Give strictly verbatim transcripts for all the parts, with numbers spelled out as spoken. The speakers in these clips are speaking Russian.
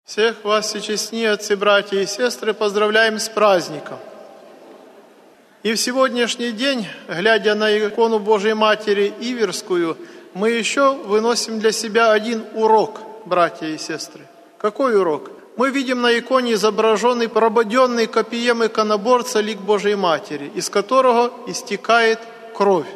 Всех вас, всечестные отцы, братья и сестры, поздравляем с праздником. И в сегодняшний день, глядя на икону Божией Матери Иверскую, мы еще выносим для себя один урок, братья и сестры. Какой урок? Мы видим на иконе изображенный прободенный копьем иконоборца лик Божией Матери, из которого истекает кровь.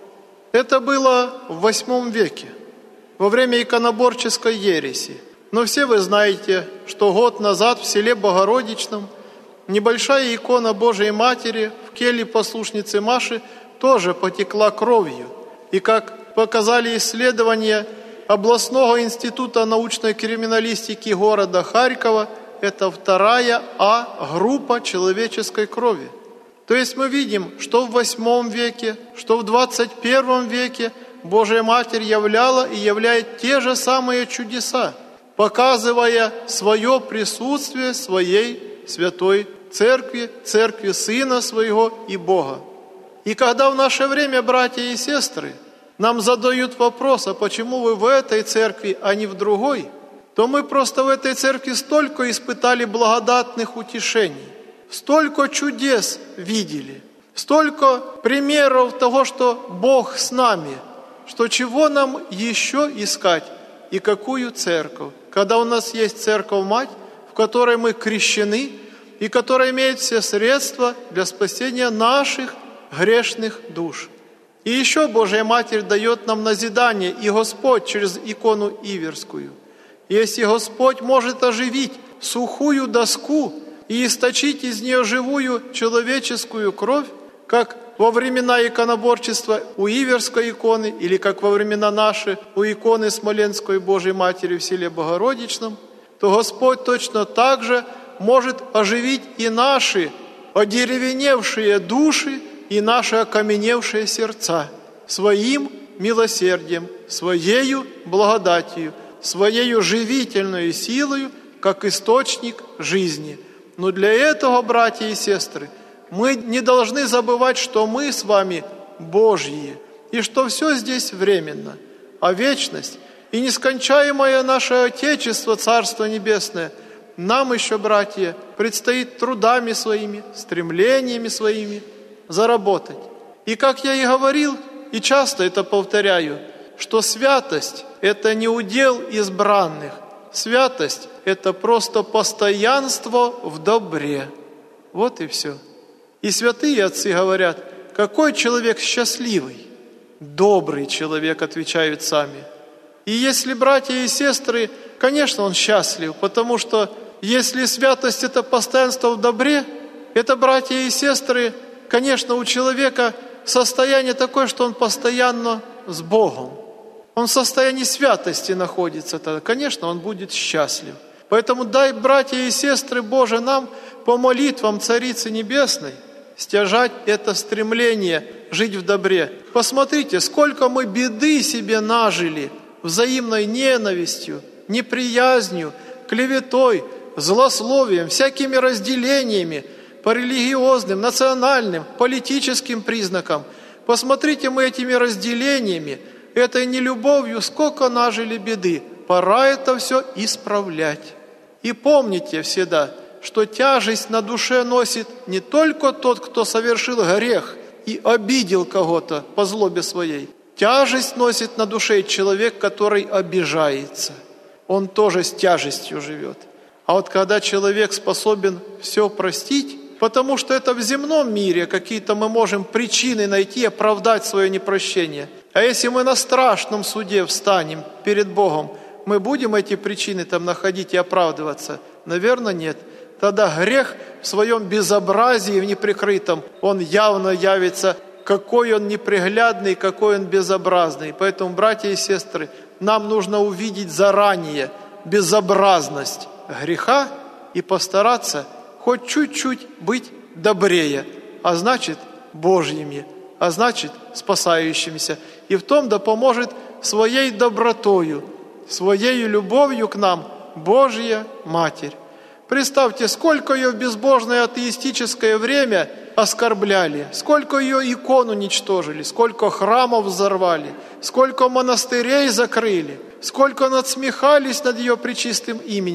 Это было в восьмом веке, во время иконоборческой ереси. Но все вы знаете, что год назад в селе Богородичном небольшая икона Божией Матери в келье послушницы Маши тоже потекла кровью. И как показали исследования областного института научной криминалистики города Харькова, это вторая А-группа человеческой крови. То есть мы видим, что в восьмом веке, что в двадцать первом веке Божия Матерь являла и являет те же самые чудеса, показывая свое присутствие своей святой церкви, церкви Сына Своего и Бога. И когда в наше время, братья и сестры, нам задают вопрос, а почему вы в этой церкви, а не в другой, то мы просто в этой церкви столько испытали благодатных утешений, столько чудес видели, столько примеров того, что Бог с нами, что чего нам еще искать и какую церковь, когда у нас есть церковь-мать, в которой мы крещены и которая имеет все средства для спасения наших грешных душ. И еще Божья Матерь дает нам назидание, и Господь через икону Иверскую. Если Господь может оживить сухую доску и источить из нее живую человеческую кровь, как во времена иконоборчества у Иверской иконы, или как во времена наши у иконы Смоленской Божией Матери в селе Богородичном, то Господь точно так же может оживить и наши одеревеневшие души, и наши окаменевшие сердца своим милосердием, своею благодатью, своею живительной силою, как источник жизни. Но для этого, братья и сестры, мы не должны забывать, что мы с вами Божьи, и что все здесь временно, а вечность и нескончаемое наше Отечество, Царство Небесное, нам еще, братья, предстоит трудами своими, стремлениями своими заработать. И как я и говорил, и часто это повторяю, что святость – это не удел избранных, святость – это просто постоянство в добре. Вот и все. И святые отцы говорят, какой человек счастливый? Добрый человек, отвечают сами. И если братья и сестры, конечно, он счастлив, потому что если святость – это постоянство в добре, это, братья и сестры, конечно, у человека состояние такое, что он постоянно с Богом. Он в состоянии святости находится тогда. Конечно, он будет счастлив. Поэтому дай, братья и сестры Божии, нам по молитвам Царицы Небесной стяжать это стремление жить в добре. Посмотрите, сколько мы беды себе нажили взаимной ненавистью, неприязнью, клеветой, злословием, всякими разделениями по религиозным, национальным, политическим признакам. Посмотрите, мы этими разделениями, этой нелюбовью, сколько нажили беды. Пора это все исправлять. И помните всегда, что тяжесть на душе носит не только тот, кто совершил грех и обидел кого-то по злобе своей. Тяжесть носит на душе человек, который обижается. Он тоже с тяжестью живет. А вот когда человек способен все простить, потому что это в земном мире какие-то мы можем причины найти, оправдать свое непрощение. А если мы на страшном суде встанем перед Богом, мы будем эти причины там находить и оправдываться? Наверное, нет. Тогда грех в своем безобразии, в неприкрытом, он явно явится, какой он неприглядный, какой он безобразный. Поэтому, братья и сестры, нам нужно увидеть заранее безобразность греха и постараться хоть чуть-чуть быть добрее, а значит Божьими, а значит спасающимися. И в том да поможет своей добротою, своей любовью к нам Божья Матерь. Представьте, сколько ее в безбожное атеистическое время оскорбляли, сколько ее икон уничтожили, сколько храмов взорвали, сколько монастырей закрыли, сколько надсмехались над ее пречистым именем.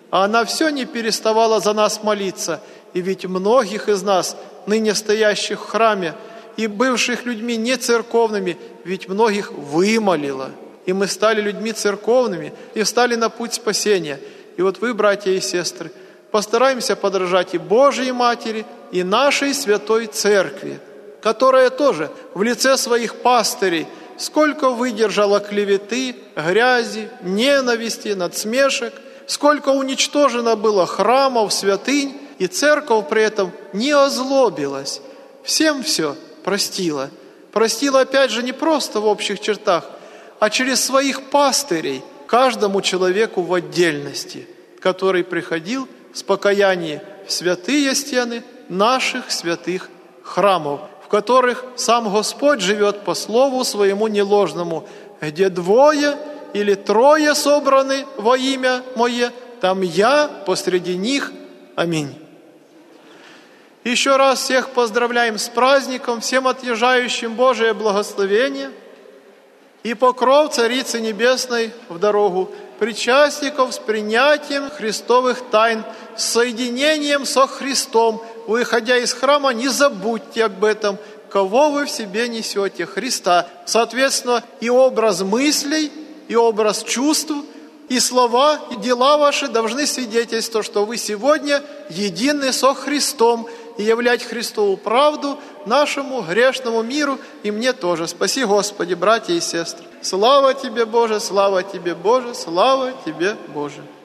а она все не переставала за нас молиться. И ведь многих из нас, ныне стоящих в храме, и бывших людьми не церковными, ведь многих вымолила. И мы стали людьми церковными и встали на путь спасения. И вот вы, братья и сестры, постараемся подражать и Божьей Матери, и нашей Святой Церкви, которая тоже в лице своих пастырей сколько выдержала клеветы, грязи, ненависти, надсмешек, сколько уничтожено было храмов, святынь, и церковь при этом не озлобилась. Всем все простила. Простила, опять же, не просто в общих чертах, а через своих пастырей, каждому человеку в отдельности, который приходил с покаянием в святые стены наших святых храмов, в которых сам Господь живет по слову своему неложному, где двое или трое собраны во имя Мое, там Я посреди них. Аминь. Еще раз всех поздравляем с праздником, всем отъезжающим Божие благословение и покров Царицы Небесной в дорогу, причастников с принятием Христовых тайн, с соединением со Христом. Выходя из храма, не забудьте об этом, кого вы в себе несете, Христа. Соответственно, и образ мыслей, и образ чувств, и слова, и дела ваши должны свидетельствовать, что вы сегодня едины со Христом, и являть Христову правду нашему грешному миру и мне тоже. Спаси, Господи, братья и сестры. Слава Тебе, Боже, слава Тебе, Боже, слава Тебе, Боже.